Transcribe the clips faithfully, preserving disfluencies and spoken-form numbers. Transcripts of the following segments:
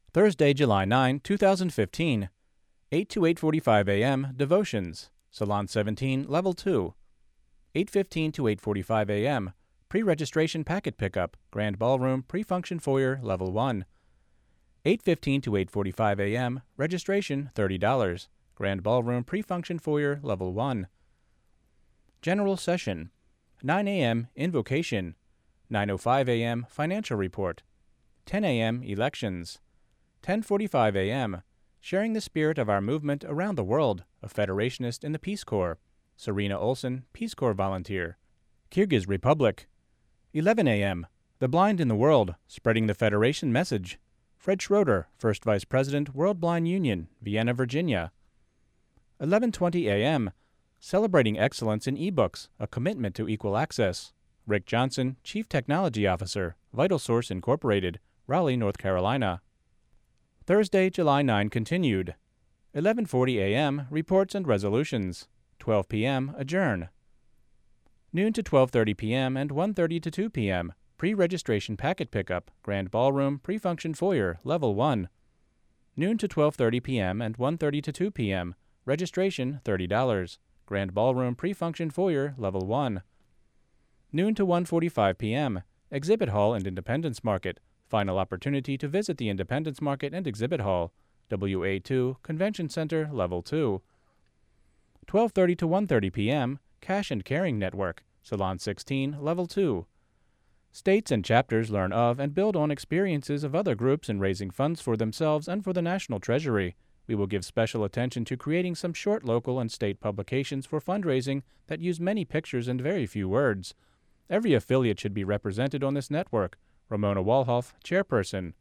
Thursday, July ninth, two thousand fifteen, eight to eight forty-five a m Devotions, Salon seventeen, Level two. eight fifteen to eight forty-five a m Pre-registration packet pickup, Grand Ballroom, Pre-function foyer, Level one. eight fifteen to eight forty-five a m Registration, thirty dollars. Grand Ballroom, Pre-function foyer, Level one. General Session, nine a m Invocation, nine oh five a m Financial Report, ten a m Elections, ten forty-five a m Sharing the Spirit of Our Movement Around the World, a Federationist in the Peace Corps, Serena Olson, Peace Corps Volunteer, Kyrgyz Republic, eleven a m The Blind in the World, Spreading the Federation Message, Fred Schroeder, First Vice President, World Blind Union, Vienna, Virginia, eleven twenty a m Celebrating Excellence in eBooks, a Commitment to Equal Access, Rick Johnson, Chief Technology Officer, Vital Source Incorporated, Raleigh, North Carolina. Thursday, July ninth continued. eleven forty a m Reports and Resolutions, twelve p m Adjourn. Noon to twelve thirty p m and one thirty to two p m Pre-registration packet pickup, Grand Ballroom, Pre-function foyer, Level one. Noon to twelve thirty p m and one thirty to two p m Registration, thirty dollars. Grand Ballroom, Pre-function foyer, Level one. Noon to one forty-five p m Exhibit Hall and Independence Market, final opportunity to visit the Independence Market and Exhibit Hall, W A two, Convention Center, Level two. twelve thirty to one thirty p m Cash and Carrying Network, Salon sixteen, Level two. States and chapters learn of and build on experiences of other groups in raising funds for themselves and for the National Treasury. We will give special attention to creating some short local and state publications for fundraising that use many pictures and very few words. Every affiliate should be represented on this network. Ramona Walhoff, Chairperson.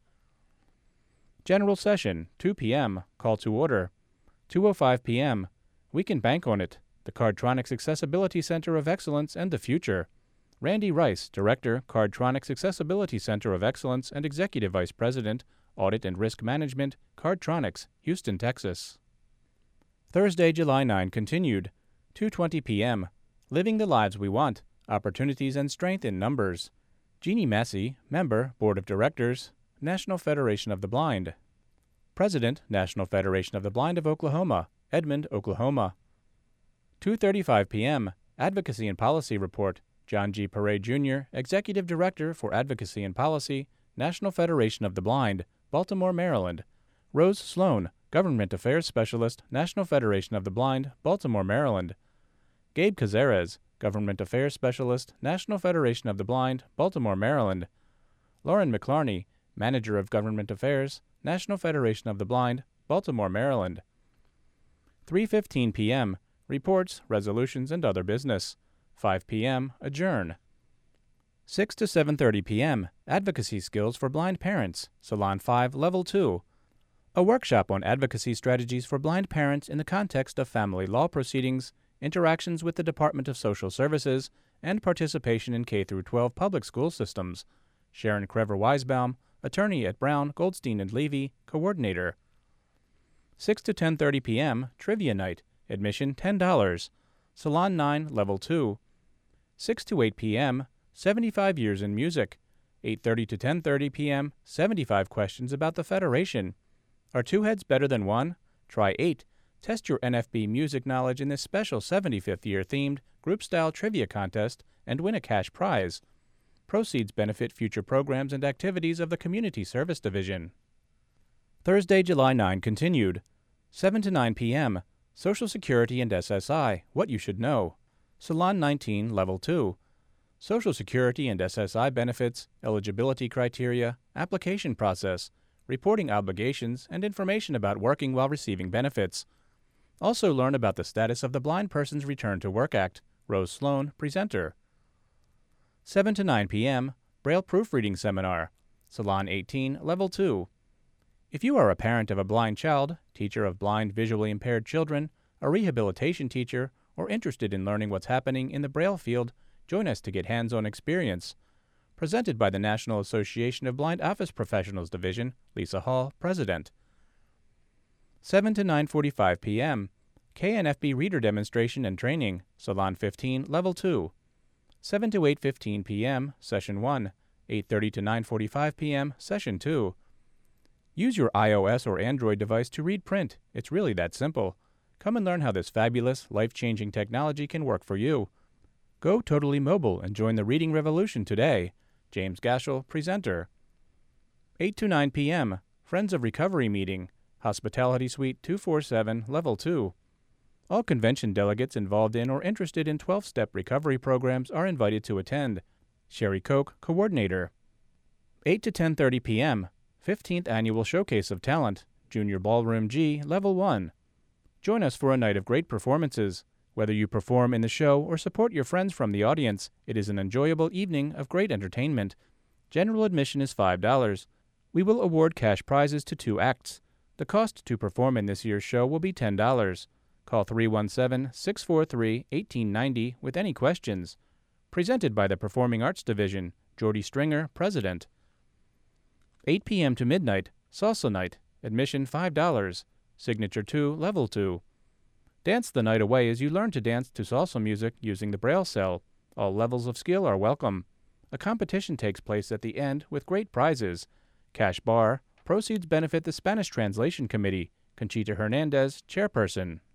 General Session, two p m Call to order. two oh five p m We can bank on it. The Cardtronics Accessibility Center of Excellence and the Future. Randy Rice, Director, Cardtronics Accessibility Center of Excellence and Executive Vice President, Audit and Risk Management, Cardtronics, Houston, Texas. Thursday, July ninth continued. two twenty p m Living the Lives We Want, Opportunities and Strength in Numbers. Jeannie Massey, Member, Board of Directors, National Federation of the Blind. President, National Federation of the Blind of Oklahoma, Edmond, Oklahoma. two thirty-five p m Advocacy and Policy Report. John G. Parade, Junior, Executive Director for Advocacy and Policy, National Federation of the Blind, Baltimore, Maryland. Rose Sloan, Government Affairs Specialist, National Federation of the Blind, Baltimore, Maryland. Gabe Cazares, Government Affairs Specialist, National Federation of the Blind, Baltimore, Maryland. Lauren McClarney, Manager of Government Affairs, National Federation of the Blind, Baltimore, Maryland. three fifteen p m Reports, Resolutions, and Other Business. five p m Adjourn. six to seven thirty p m Advocacy Skills for Blind Parents, Salon five, Level two. A workshop on advocacy strategies for blind parents in the context of family law proceedings, interactions with the Department of Social Services, and participation in K through twelve public school systems. Sharon Crever-Weisbaum, attorney at Brown, Goldstein and Levy, coordinator. six to ten thirty p m Trivia Night, admission ten dollars. Salon nine, Level two. six to eight p m seventy-five Years in Music. eight thirty to ten thirty p m seventy-five Questions about the Federation. Are two heads better than one? Try eight. Test your N F B music knowledge in this special seventy-fifth year themed group-style trivia contest and win a cash prize. Proceeds benefit future programs and activities of the Community Service Division. Thursday, July ninth continued. seven to nine p m Social Security and S S I, What You Should Know. Salon nineteen, Level two. Social Security and S S I benefits, eligibility criteria, application process, reporting obligations, and information about working while receiving benefits. Also learn about the status of the Blind Person's Return to Work Act. Rose Sloan, presenter. seven to nine p m Braille Proofreading Seminar. Salon eighteen, Level two. If you are a parent of a blind child, teacher of blind visually impaired children, a rehabilitation teacher, or interested in learning what's happening in the Braille field, join us to get hands-on experience. Presented by the National Association of Blind Office Professionals Division, Lisa Hall, President. seven to nine forty-five p m K N F B Reader Demonstration and Training, Salon fifteen, Level two. seven to eight fifteen p m Session one. eight thirty to nine forty-five p m Session two. Use your iOS or Android device to read print. It's really that simple. Come and learn how this fabulous, life-changing technology can work for you. Go totally mobile and join the reading revolution today. James Gashel, presenter. eight to nine p.m. Friends of Recovery Meeting, Hospitality Suite two forty-seven, Level two. All convention delegates involved in or interested in twelve-step recovery programs are invited to attend. Sherry Koch, Coordinator. eight to ten thirty p.m. fifteenth Annual Showcase of Talent, Junior Ballroom G, Level one. Join us for a night of great performances. Whether you perform in the show or support your friends from the audience, it is an enjoyable evening of great entertainment. General admission is five dollars. We will award cash prizes to two acts. The cost to perform in this year's show will be ten dollars. Call three one seven, six four three, one eight nine zero with any questions. Presented by the Performing Arts Division, Jordy Stringer, President. eight p.m. to midnight, Salsa Night. Admission five dollars. Signature two, Level two. Dance the night away as you learn to dance to salsa music using the Braille cell. All levels of skill are welcome. A competition takes place at the end with great prizes. Cash bar. Proceeds benefit the Spanish Translation Committee. Conchita Hernandez, Chairperson.